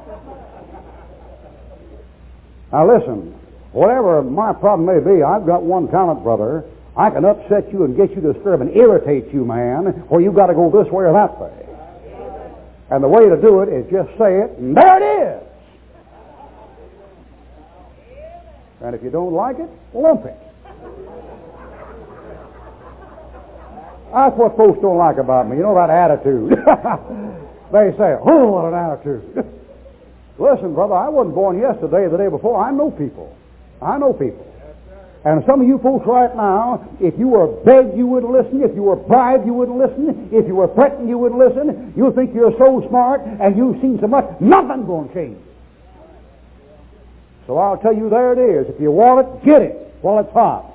Now listen, whatever my problem may be, I've got one talent, brother. I can upset you and get you disturbed and irritate you, man, or you've got to go this way or that way. And the way to do it is just say it, and there it is. And if you don't like it, lump it. That's what folks don't like about me. You know, that attitude. They say, oh, what an attitude. Listen, brother, I wasn't born yesterday or the day before. I know people. And some of you folks right now, if you were begged, you wouldn't listen. If you were bribed, you wouldn't listen. If you were threatened, you wouldn't listen. You think you're so smart and you've seen so much, nothing's going to change. So I'll tell you, there it is. If you want it, get it while it's hot.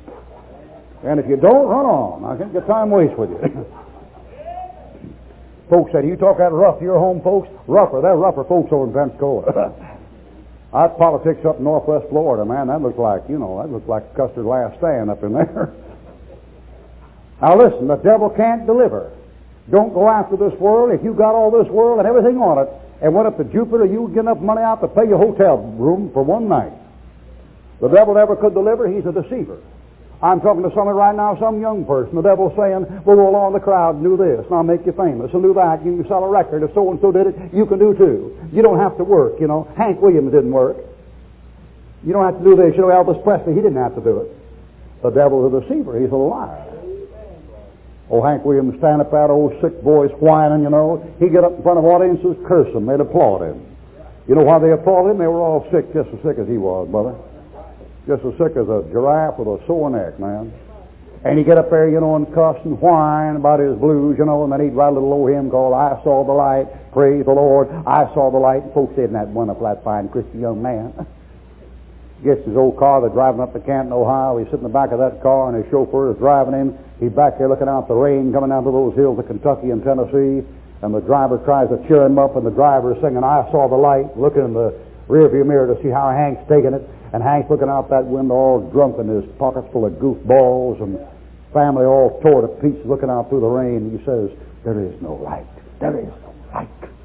And if you don't, run on. I can't get time waste with you. Folks said, you talk that rough to your home folks? Rougher. They're rougher folks over in Pensacola. That politics up in northwest Florida, man, that looks like, that looks like Custer's last stand up in there. Now listen, the devil can't deliver. Don't go after this world. If you got all this world and everything on it and went up to Jupiter, you would get enough money out to pay your hotel room for one night. The devil never could deliver. He's a deceiver. I'm talking to somebody right now, some young person. The devil's saying, we'll go along the crowd and do this, and I'll make you famous, and do that. You can sell a record. If so-and-so did it, you can do too. You don't have to work, Hank Williams didn't work. You don't have to do this. Elvis Presley, he didn't have to do it. The devil's a deceiver. He's a liar. Oh, Hank Williams stand up that old sick voice whining, He'd get up in front of audiences, curse them. They'd applaud him. You know why they applauded him? They were all sick, just as sick as he was, brother. Just as sick as a giraffe with a sore neck, man. And he'd get up there, and cuss and whine about his blues, and then he'd write a little old hymn called I Saw the Light, Praise the Lord, I Saw the Light. And folks said, that one up that fine Christian young man. Gets his old car, they're driving up to Canton, Ohio. He's sitting in the back of that car, and his chauffeur is driving him. He's back there looking out the rain coming down to those hills of Kentucky and Tennessee, and the driver tries to cheer him up, and the driver is singing, I Saw the Light, looking in the rearview mirror to see how Hank's taking it. And Hank's looking out that window all drunk and his pockets full of goofballs and family all tore to pieces looking out through the rain. He says, there is no light. There is no light.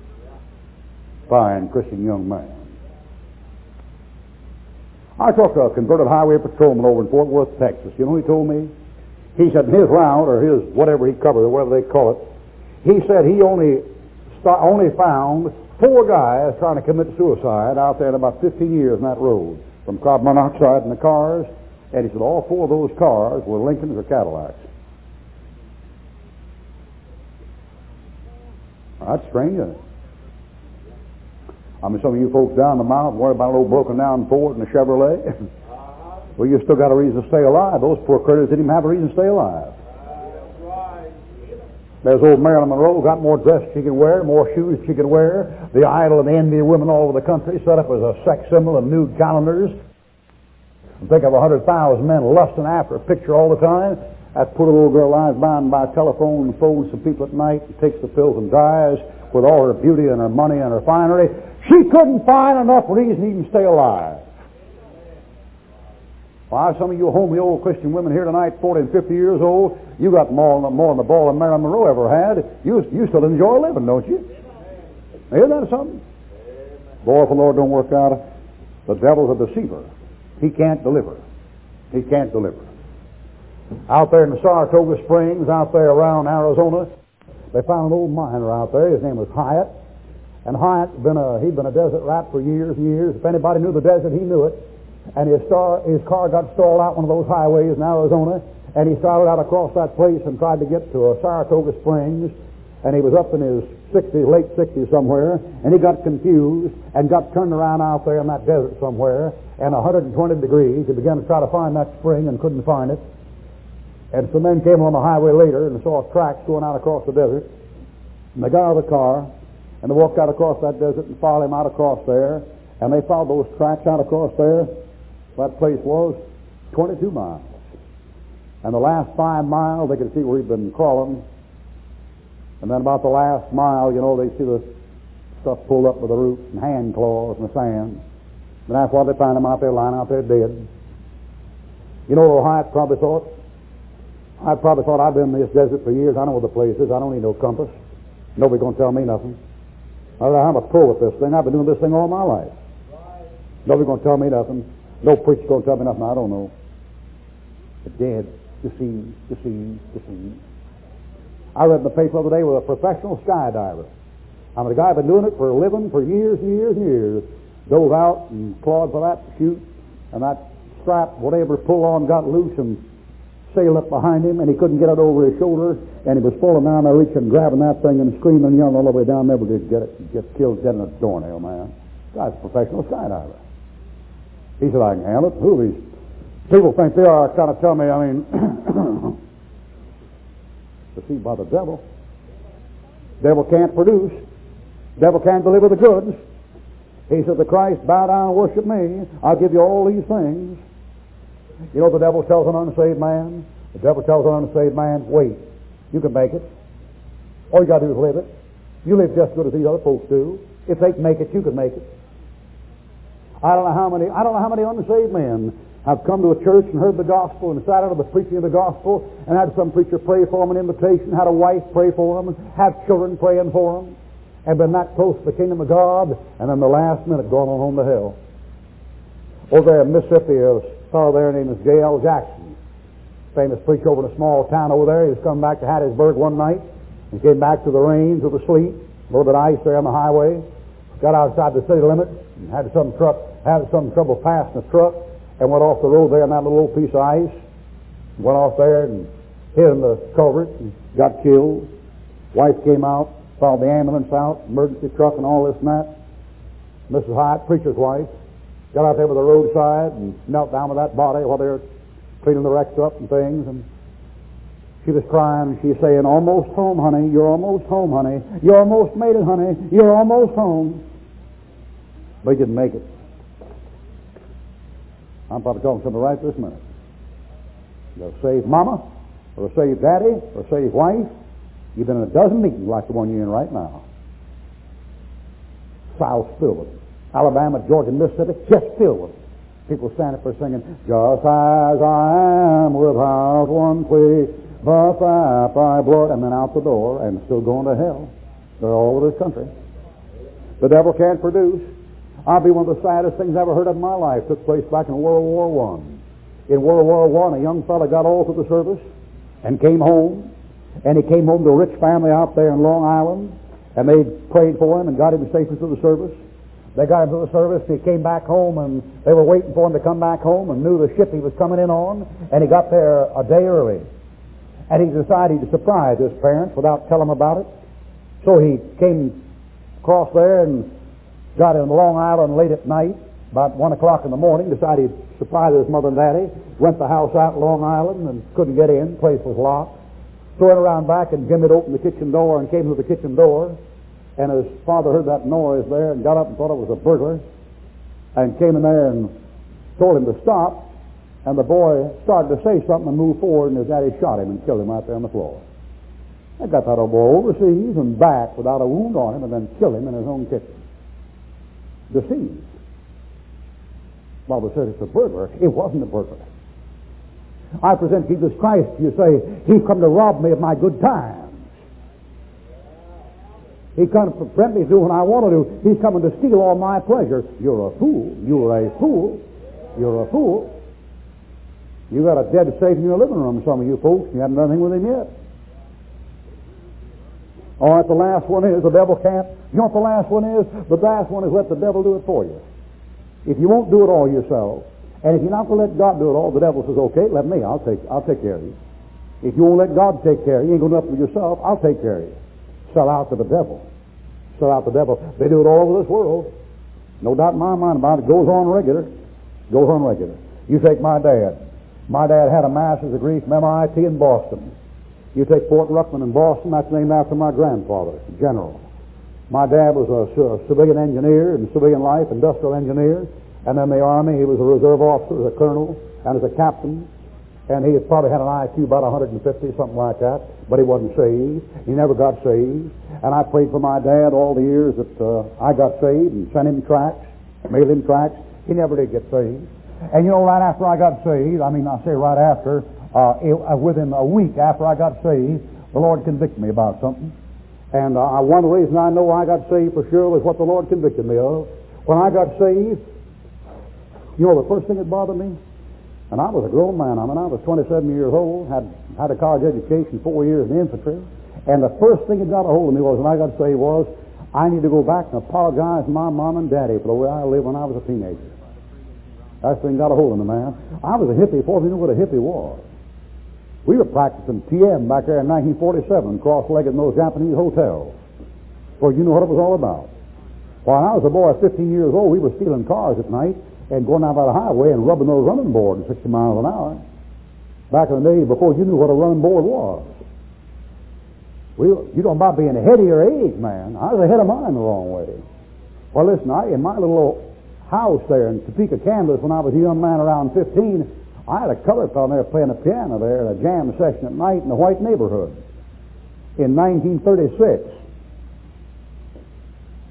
Fine Christian young man. I talked to a converted highway patrolman over in Fort Worth, Texas. You know what he told me? He said in his route, or his whatever he covered, or whatever they call it, he said he only found 4 guys trying to commit suicide out there in about 15 years on that road. From carbon monoxide in the cars, and he said all 4 of those cars were Lincolns or Cadillacs. That's strange, isn't it? I mean, some of you folks down the mountain worry about an old broken down Ford and a Chevrolet. Well, you still got a reason to stay alive. Those poor critters didn't even have a reason to stay alive. There's old Marilyn Monroe, got more dress she could wear, more shoes she could wear. The idol and the envy of women all over the country, set up as a sex symbol in nude calendars. And think of 100,000 men lusting after a picture all the time. That poor little girl lies bound by a telephone and phones some people at night and takes the pills and dies with all her beauty and her money and her finery. She couldn't find enough reason to even stay alive. Why, some of you homely old Christian women here tonight, 40 and 50 years old, you got more on the ball than Marilyn Monroe ever had. You still enjoy living, don't you? Isn't that something? Boy, if the Lord don't work out, the devil's a deceiver. He can't deliver. He can't deliver. Out there in the Saratoga Springs, out there around Arizona, they found an old miner out there. His name was Hyatt. And Hyatt, he'd been a desert rat for years and years. If anybody knew the desert, he knew it. And his car got stalled out one of those highways in Arizona, and he started out across that place and tried to get to Saratoga Springs, and he was up in his 60s, late 60s somewhere, and he got confused and got turned around out there in that desert somewhere, and 120 degrees. He began to try to find that spring and couldn't find it. And some men came on the highway later and saw tracks going out across the desert, and they got out of the car, and they walked out across that desert and followed him out across there, and they followed those tracks out across there. That place was 22 miles. And the last 5 miles, they could see where he'd been crawling. And then about the last mile, they see the stuff pulled up with the roots and hand claws and the sand. And that's why they found him out there, lying out there dead. You know what Hyatt probably thought? I probably thought, I've been in this desert for years. I know where the place is. I don't need no compass. Nobody's going to tell me nothing. I'm a pro at this thing. I've been doing this thing all my life. Nobody's going to tell me nothing. No preacher's going to tell me nothing I don't know. But dead, deceived. I read in the paper the other day with a professional skydiver. I mean, the guy been doing it for a living for years and years and years. Dove out and clawed for that chute, and that strap, whatever pull on, got loose and sailed up behind him, and he couldn't get it over his shoulder, and he was falling down there, reaching, grabbing that thing, and screaming and yelling all the way down. Never did get it. Get killed dead in a doornail, man. Guy's a professional skydiver. He said, I can handle it. Who are these people think they are? Kind of tell me, deceived by the devil. Devil can't produce. Devil can't deliver the goods. He said, the Christ, bow down and worship me. I'll give you all these things. You know what the devil tells an unsaved man? The devil tells an unsaved man, wait. You can make it. All you got to do is live it. You live just as good as these other folks do. If they can make it, you can make it. I don't know how many unsaved men have come to a church and heard the gospel and sat under the preaching of the gospel and had some preacher pray for them, an invitation, had a wife pray for them, had children praying for them, and been that close to the kingdom of God, and then the last minute gone on home to hell. Over there in Mississippi, a fellow there named J.L. Jackson, famous preacher over in a small town over there. He was coming back to Hattiesburg one night and came back to the rains or the sleet, a little bit of ice there on the highway, got outside the city limits and had some trouble passing the truck, and went off the road there in that little old piece of ice. Went off there and hit in the culvert and got killed. Wife came out, followed the ambulance out, emergency truck and all this and that. Mrs. Hyatt, preacher's wife, got out there by the roadside and knelt down with that body while they were cleaning the wrecks up and things. And she was crying and she was saying, "Almost home, honey. You're almost home, honey. You almost made it, honey. You're almost home." But he didn't make it. I'm probably talking to somebody right this minute. You're a saved mama, or a saved daddy, or a saved wife. You've been in a dozen meetings like the one you're in right now. South filled with it. Alabama, Georgia, Mississippi, just filled with it. People standing up there singing, "Just as I am without one plea, but that thy blood," and then out the door, and still going to hell. They're all over this country. The devil can't produce. I'll be one of the saddest things I ever heard of in my life. Took place back in World War I. In World War I, a young fellow got all through the service and came home. And he came home to a rich family out there in Long Island. And they prayed for him and got him safely through the service. They got him through the service. And he came back home, and they were waiting for him to come back home and knew the ship he was coming in on. And he got there a day early. And he decided to surprise his parents without telling them about it. So he came across there and got in Long Island late at night, about 1 o'clock in the morning, decided to surprise his mother and daddy, went to the house out in Long Island and couldn't get in, the place was locked. So went around back and Jim had opened the kitchen door and came to the kitchen door, and his father heard that noise there and got up and thought it was a burglar, and came in there and told him to stop, and the boy started to say something and moved forward, and his daddy shot him and killed him right there on the floor. They got that old boy overseas and back without a wound on him, and then killed him in his own kitchen. Deceived. Bible said it's a burglar. It wasn't a burglar. I present Jesus Christ. You say, "He's come to rob me of my good times. He come to prevent me to do what I want to do. He's coming to steal all my pleasure." You're a fool. You're a fool. You're a fool. You got a dead Satan in your living room, some of you folks. You haven't done anything with him yet. All right, the last one is the devil can't. You know what the last one is? The last one is let the devil do it for you. If you won't do it all yourself, and if you're not going to let God do it all, the devil says, "Okay, let me. I'll take care of you." If you won't let God take care of you, you ain't going to do it for yourself. I'll take care of you. Sell out to the devil. Sell out to the devil. They do it all over this world. No doubt in my mind about it. It goes on regular. Goes on regular. You take my dad. My dad had a master's degree from MIT in Boston. You take Fort Ruckman in Boston, that's named after my grandfather, General. My dad was a civilian engineer in civilian life, industrial engineer, and in the Army he was a reserve officer, as a colonel, and as a captain, and he had probably had an IQ about 150, something like that, but he wasn't saved. He never got saved. And I prayed for my dad all the years that I got saved and sent him tracts, mailed him tracts. He never did get saved. And you know, right after I got saved, I say right after, within a week after I got saved, the Lord convicted me about something. And one of the reasons I know I got saved for sure was what the Lord convicted me of. When I got saved, you know the first thing that bothered me? And I was a grown man. I was 27 years old, had a college education, 4 years in the infantry. And the first thing that got a hold of me was, when I got saved, was I need to go back and apologize to my mom and daddy for the way I lived when I was a teenager. That thing got a hold of me, man. I was a hippie before we knew what a hippie was. We were practicing TM back there in 1947, cross-legged in those Japanese hotels. Well, you know what it was all about. When I was a boy, 15 years old, we were stealing cars at night and going down by the highway and rubbing those running boards at 60 miles an hour. Back in the day before you knew what a running board was. You don't about being ahead of your age, man. I was ahead of mine the wrong way. Well, listen, in my little house there in Topeka, Kansas, when I was a young man around 15, I had a colored fellow there playing the piano there at a jam session at night in the white neighborhood in 1936.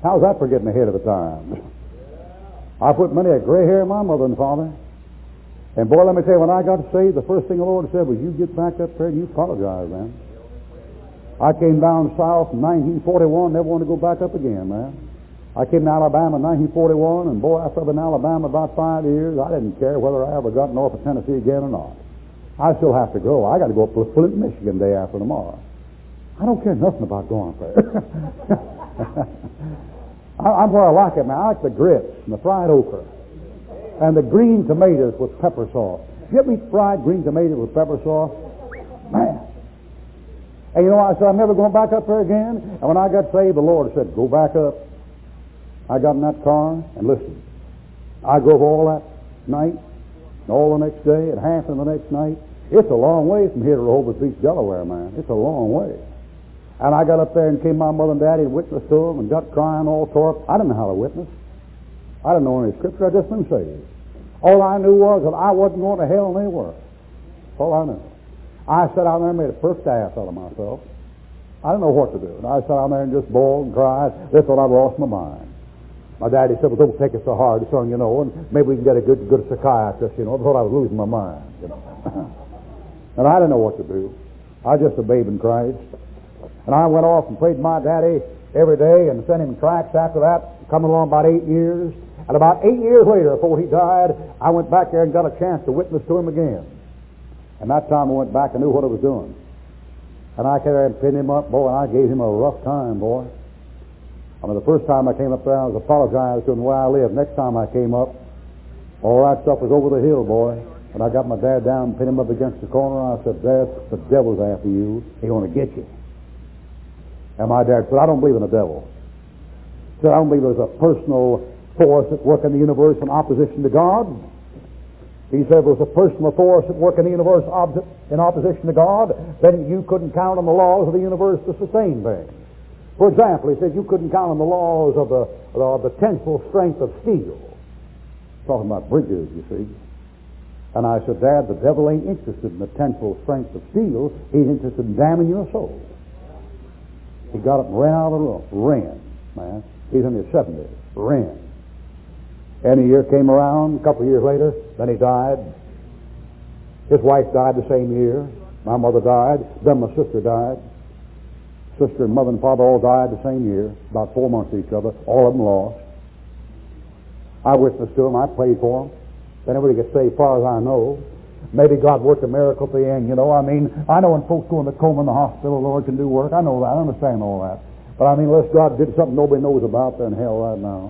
How's that for getting ahead of the time? I put many a gray hair in my mother and father. And boy, let me tell you, when I got saved, the first thing the Lord said was, you get back up there and you apologize, man. I came down south in 1941, never wanted to go back up again, man. I came to Alabama in 1941, and boy, after I've been in Alabama about 5 years, I didn't care whether I ever got north of Tennessee again or not. I still have to go. I got to go up to Flint, Michigan day after tomorrow. I don't care nothing about going up there. I'm where I like it, man. I like the grits and the fried okra and the green tomatoes with pepper sauce. You ever eat fried green tomatoes with pepper sauce? Man. And you know, I said, I'm never going back up there again. And when I got saved, the Lord said, go back up. I got in that car, and listen, I drove all that night, and all the next day, and half of the next night. It's a long way from here to Rehoboth Beach, Delaware, man. It's a long way. And I got up there and came my mother and daddy and witnessed to them and got crying all tore up. I didn't know how to witness. I didn't know any scripture. I just been saved. All I knew was that I wasn't going to hell, and they were. That's all I knew. I sat out there and made a first ass out of myself. I didn't know what to do. And I sat out there and just bawled and cried. They thought I'd lost my mind. My daddy said, well, don't take it so hard, son, you know, and maybe we can get a good psychiatrist, you know. I thought I was losing my mind, you know. And I didn't know what to do. I was just a babe in Christ. And I went off and prayed my daddy every day and sent him tracts after that, coming along about 8 years. And about 8 years later, before he died, I went back there and got a chance to witness to him again. And that time I went back and knew what I was doing. And I came there and pinned him up, boy, and I gave him a rough time, boy. I mean, the first time I came up there, I was apologizing to him where I lived. Next time I came up, all that stuff was over the hill, boy. And I got my dad down and pinned him up against the corner. I said, Dad, the devil's after you. He's going to get you. And my dad said, I don't believe in the devil. He said, I don't believe there's a personal force at work in the universe in opposition to God. He said, if there was a personal force at work in the universe in opposition to God, then you couldn't count on the laws of the universe to sustain things. For example, he said you couldn't count on the laws of the tensile strength of steel. Talking about bridges, you see. And I said, Dad, the devil ain't interested in the tensile strength of steel. He's interested in damning your soul. He got up and ran out of the room. Ran, man. He's in his 70s. Ran. And a year came around, a couple of years later, then he died. His wife died the same year. My mother died. Then my sister died. Sister and mother and father all died the same year, about 4 months each other. All of them lost. I witnessed to them. I prayed for them. They never get saved, as far as I know. Maybe God worked a miracle at the end, you know. I mean, I know when folks go in the coma in the hospital, the Lord can do work. I know that. I understand all that. But I mean, unless God did something nobody knows about, they're in hell right now.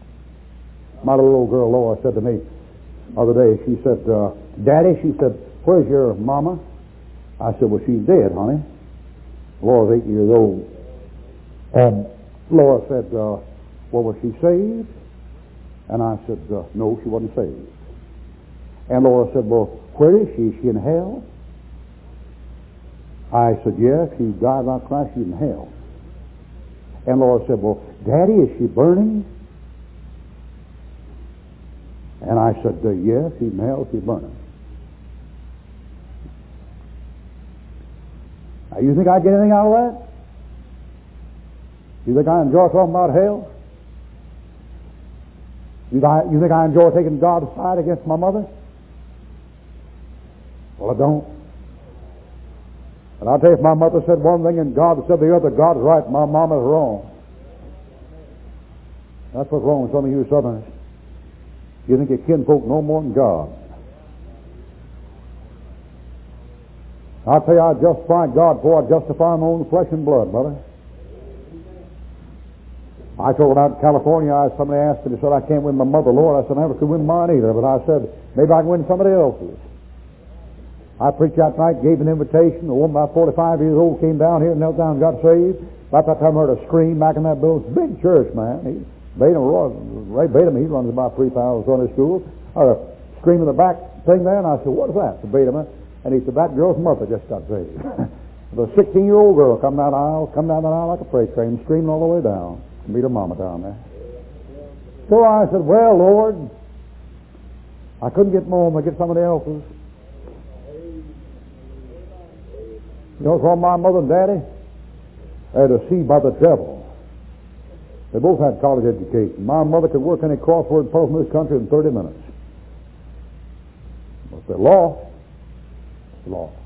My little old girl Laura said to me the other day, she said, Daddy, she said, where's your mama? I said, well, she's dead, honey. Laura's 8 years old. And Laura said, well, was she saved? And I said, no, she wasn't saved. And Laura said, well, where is she? Is she in hell? I said, yes, she died without Christ, she's in hell. And Laura said, well, Daddy, is she burning? And I said, yes, she's in hell, she's burning. Now, you think I get anything out of that? You think I enjoy talking about hell? You think I enjoy taking God's side against my mother? Well, I don't. And I'll tell you, if my mother said one thing and God said the other, God's right, my mama's wrong. That's what's wrong with some of you Southerners. You think your kinfolk no more than God. I'll tell you, I justify God before I justify my own flesh and blood, brother. I told out in California, somebody asked me, they said, I can't win my mother, Lord. I said, I never could win mine either. But I said, maybe I can win somebody else's. I preached that night, gave an invitation. A woman about 45 years old came down here, knelt down and got saved. About that time I heard a scream back in that building. Big church, man. Ray Bateman, he runs about 3,000 Sunday schools. I heard a scream in the back thing there, and I said, what is that? The Bateman. And he said, that girl's mother just got saved. The 16-year-old girl come down the aisle like a freight train, screaming all the way down. Meet her mama down there. So I said, well, Lord, I couldn't get mine, I get somebody else's. You know, from my mother and daddy, they're deceived by the devil. They both had college education. My mother could work any crossword puzzle in this country in 30 minutes. But the law,